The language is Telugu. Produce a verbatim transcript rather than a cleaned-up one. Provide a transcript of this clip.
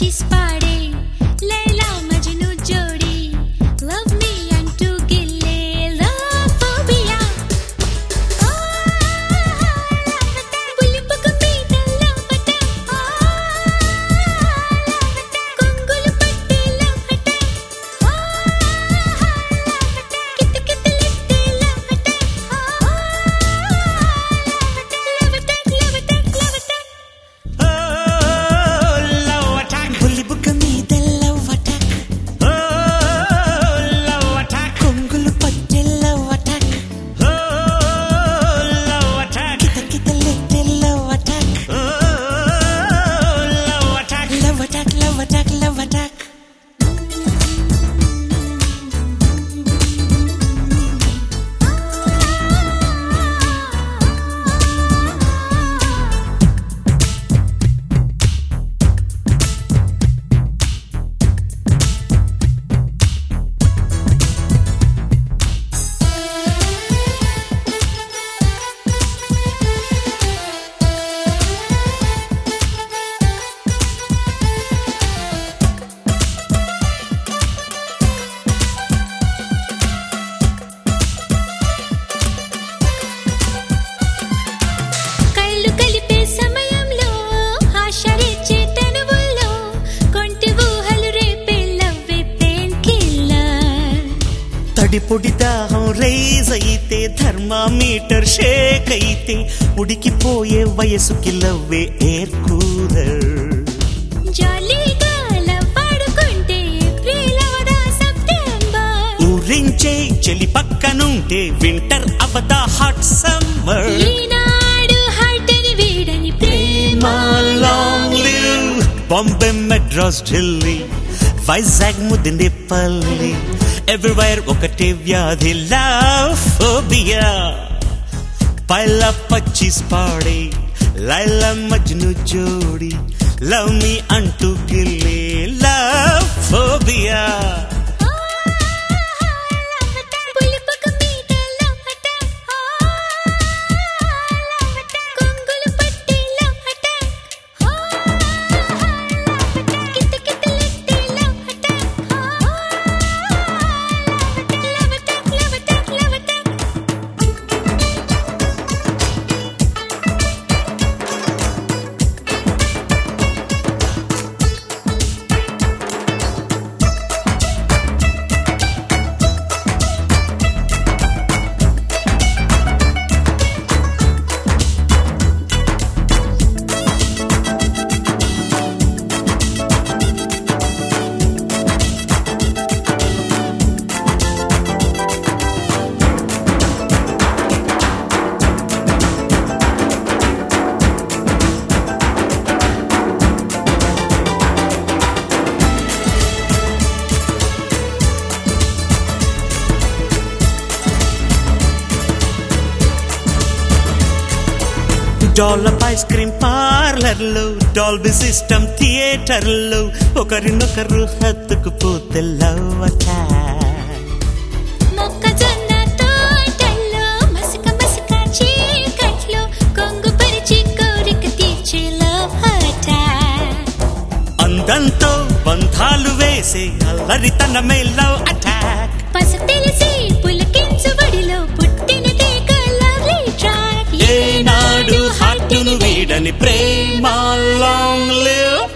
పచ్చిస్ పాడే లైలా మజ్ను జోడి లవ్ మీ అంటూ గిల్లే లవ్ ఫోబియా పులిపక మీద లవట కొంగులు పట్టి లవట కిత కిత లెట్టే లవట పొడి దాహం రైజ్ అయితే థర్మామీటర్ షేక్ అయితే ఉడికిపోయే వయసుకి లవ్వే ఎయిర్ కూలర్ జాలీగా లవ్వాడుకుంటే ఏప్రిల్ అవదా సెప్టెంబర్ ఊరించే చలి పక్కనుంటే వింటర్ అవదా హాట్ సమ్మర్ ఈనాడు హార్ట్ అని వీడని ప్రేమ long live Bombay Madras Delhi Vizag Mudinepalli everywhere ఒకటే వ్యాధి లవ్ ఫోబియా పైలా పచ్చిస్ పాడే లైలా మజ్ను జోడి లవ్ మీ అంటూ గిల్లే లవ్ ఫోబియా డోలప్ ఐస్ క్రీమ్ పార్లర్ లో డాల్బీ సిస్టమ్ థియేటర్ లో ఒకరినొకరు హత్తుకుపోతే లవ్ అటాక్ మొక్కజొన్న తోటల్లో మసక మసక చీకట్లో కొంగు పరిచి కోరిక తీర్చే లవ్ అటాక్ అందంతో బంధాలు వేసే అల్లరితనమే లవ్ అటాక్ పస తెలిసి పులకించు వడిలో పుట్టినదే లవ్లీ ట్రాక్ ఏనాడు హార్టును వీడని ప్రేమ లాంగ్ లివ్